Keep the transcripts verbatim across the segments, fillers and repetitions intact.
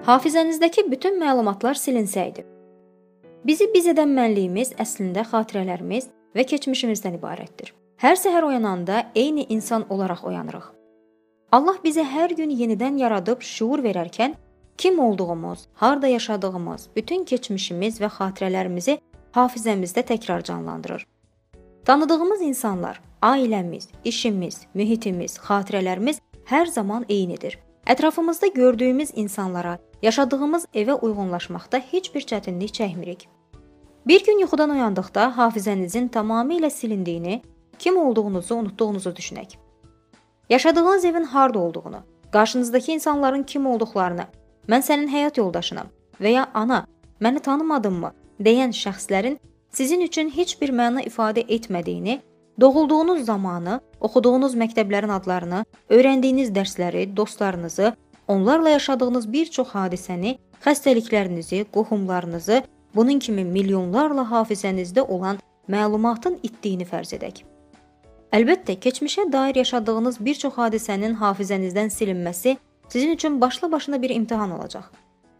Hafizənizdəki bütün məlumatlar silinsəydi. Bizi biz edən mənliyimiz əslində xatirələrimiz və keçmişimizdən ibarətdir. Hər səhər oyananda eyni insan olaraq oyanırıq. Allah bizə hər gün yenidən yaradıb şuur verərkən, kim olduğumuz, harda yaşadığımız, bütün keçmişimiz və xatirələrimizi hafizəmizdə təkrar canlandırır. Tanıdığımız insanlar, ailəmiz, işimiz, mühitimiz, xatirələrimiz hər zaman eynidir. Ətrafımızda gördüyümüz insanlara, yaşadığımız evə uyğunlaşmaqda heç bir çətinlik çəkmirik. Bir gün yuxudan oyandıqda hafizənizin tamamilə silindiyini, kim olduğunuzu unutduğunuzu düşünək. Yaşadığınız evin harda olduğunu, qarşınızdakı insanların kim olduqlarını, mən sənin həyat yoldaşınam və ya ana, məni tanımadınmı deyən şəxslərin sizin üçün heç bir məna ifadə etmədiyini, doğulduğunuz zamanı, oxuduğunuz məktəblərin adlarını, öyrəndiyiniz dərsləri, dostlarınızı, onlarla yaşadığınız bir çox hadisəni, xəstəliklərinizi, qohumlarınızı, bunun kimi milyonlarla hafizənizdə olan məlumatın itdiyini fərz edək. Əlbəttə, keçmişə dair yaşadığınız bir çox hadisənin hafizənizdən silinməsi sizin üçün başlı başına bir imtahan olacaq.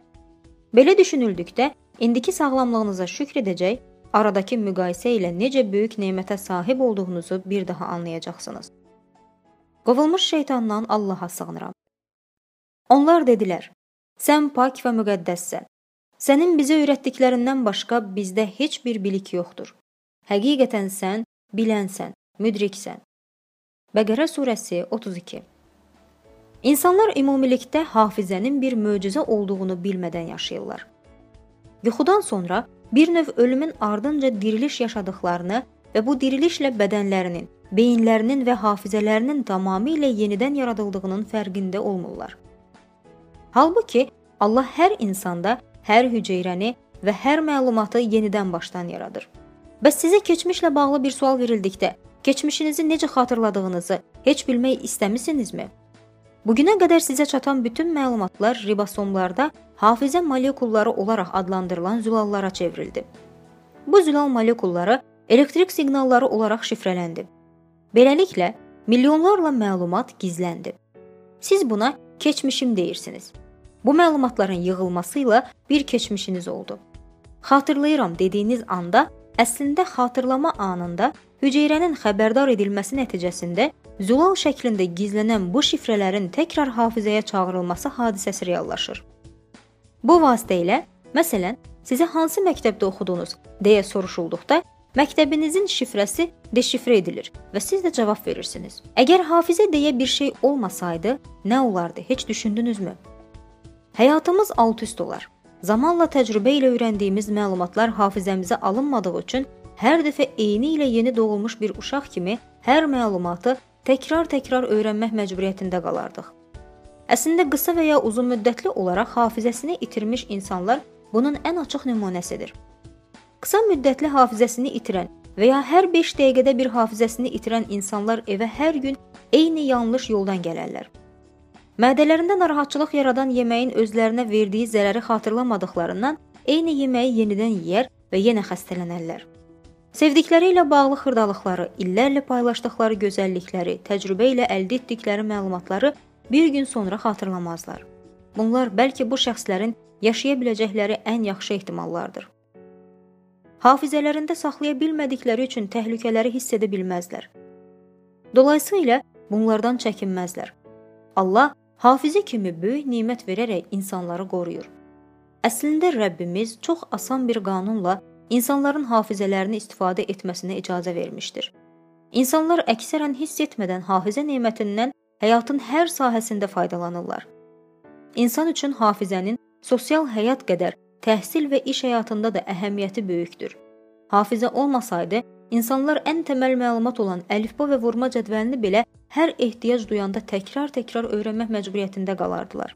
Belə düşünüldükdə, indiki sağlamlığınıza şükr edəcək, aradakı müqayisə ilə necə böyük nemətə sahib olduğunuzu bir daha anlayacaqsınız. Qovulmuş şeytandan Allaha sığınıram. Onlar dedilər, sən pak və müqəddəssən. Sənin bizə öyrətdiklərindən başqa bizdə heç bir bilik yoxdur. Həqiqətən sən, bilənsən, müdriksən. Bəqərə surəsi otuz iki. İnsanlar ümumilikdə hafizənin bir möcüzə olduğunu bilmədən yaşayırlar. Yuxudan sonra bir növ ölümün ardınca diriliş yaşadıqlarını və bu dirilişlə bədənlərinin, beyinlərinin və hafizələrinin tamamilə yenidən yaradıldığının fərqində olmurlar. Halbuki Allah hər insanda hər hüceyrəni və hər məlumatı yenidən başdan yaradır. Bəs sizə keçmişlə bağlı bir sual verildikdə, keçmişinizi necə xatırladığınızı heç bilmək istəmisinizmi? Bugünə qədər sizə çatan bütün məlumatlar ribosomlarda hafizə molekulları olaraq adlandırılan zülallara çevrildi. Bu zülal molekulları elektrik siqnalları olaraq şifrələndi. Beləliklə, milyonlarla məlumat gizləndi. Siz buna keçmişim deyirsiniz. Bu məlumatların yığılması ilə bir keçmişiniz oldu. Xatırlayıram dediyiniz anda, əslində xatırlama anında hüceyrənin xəbərdar edilməsi nəticəsində zülal şəklində gizlənən bu şifrələrin təkrar hafizəyə çağırılması hadisəsi reallaşır. Bu vasitə ilə, məsələn, sizə hansı məktəbdə oxudunuz deyə soruşulduqda, məktəbinizin şifrəsi deşifrə edilir və siz də cavab verirsiniz. Əgər hafizə deyə bir şey olmasaydı, nə olardı, heç düşündünüzmü? Həyatımız alt-üst olar. Zamanla təcrübə ilə öyrəndiyimiz məlumatlar hafizəmizə alınmadığı üçün hər dəfə eyni ilə yeni doğulmuş bir uşaq kimi hər məlumatı təkrar-təkrar öyrənmək məcburiyyətində qalardıq. Əslində qısa və ya uzun müddətli olaraq hafizəsini itirmiş insanlar bunun ən açıq nümunəsidir. Qısa müddətli hafizəsini itirən və ya hər beş dəqiqədə bir hafizəsini itirən insanlar evə hər gün eyni yanlış yoldan gələrlər. Mədələrində narahatçılıq yaradan yeməyin özlərinə verdiyi zərəri xatırlamadıqlarından eyni yeməyi yenidən yeyər və yenə xəstələnərlər. Sevdikləri ilə bağlı xırdalıqları, illərlə paylaşdıqları gözəllikləri, təcrübə ilə əldə etdikləri məlumatları bir gün sonra xatırlamazlar. Bunlar bəlkə bu şəxslərin yaşaya biləcəkləri ən yaxşı ehtimallardır. Hafizələrində saxlaya bilmədikləri üçün təhlükələri hiss edə bilməzlər. Dolayısıyla bunlardan çəkinməzlər. Allah hafizə kimi böyük nemət verərək insanları qoruyur. Əslində Rəbbimiz çox asan bir qanunla insanların hafizələrini istifadə etməsinə icazə vermişdir. İnsanlar əksərən hiss etmədən hafizə nemətindən həyatın hər sahəsində faydalanırlar. İnsan üçün hafizənin sosial həyat qədər təhsil və iş həyatında da əhəmiyyəti böyükdür. Hafizə olmasaydı, İnsanlar ən təməl məlumat olan əlifba və vurma cədvəlini belə hər ehtiyac duyanda təkrar-təkrar öyrənmək məcburiyyətində qalardılar.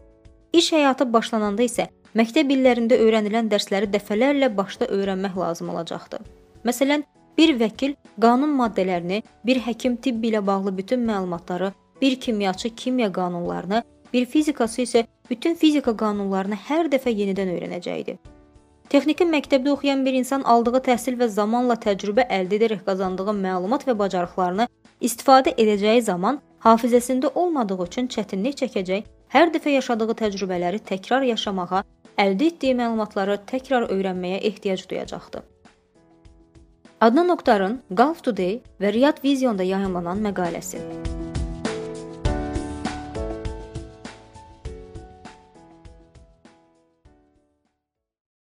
İş həyatı başlananda isə məktəb illərində öyrənilən dərsləri dəfələrlə başda öyrənmək lazım olacaqdı. Məsələn, bir vəkil qanun maddələrini, bir həkim tibb ilə bağlı bütün məlumatları, bir kimyaçı kimya qanunlarını, bir fizikası isə bütün fizika qanunlarını hər dəfə yenidən öyrənəcəkdi. Texniki məktəbdə oxuyan bir insan aldığı təhsil və zamanla təcrübə əldə edərək qazandığı məlumat və bacarıqlarını istifadə edəcəyi zaman hafizəsində olmadığı üçün çətinlik çəkəcək Hər dəfə yaşadığı təcrübələri təkrar yaşamağa, əldə etdiyi məlumatları təkrar öyrənməyə ehtiyac duyacaqdı. Adnan Oktarın Gulf Today və Riyad Vision'da yayımlanan məqaləsi.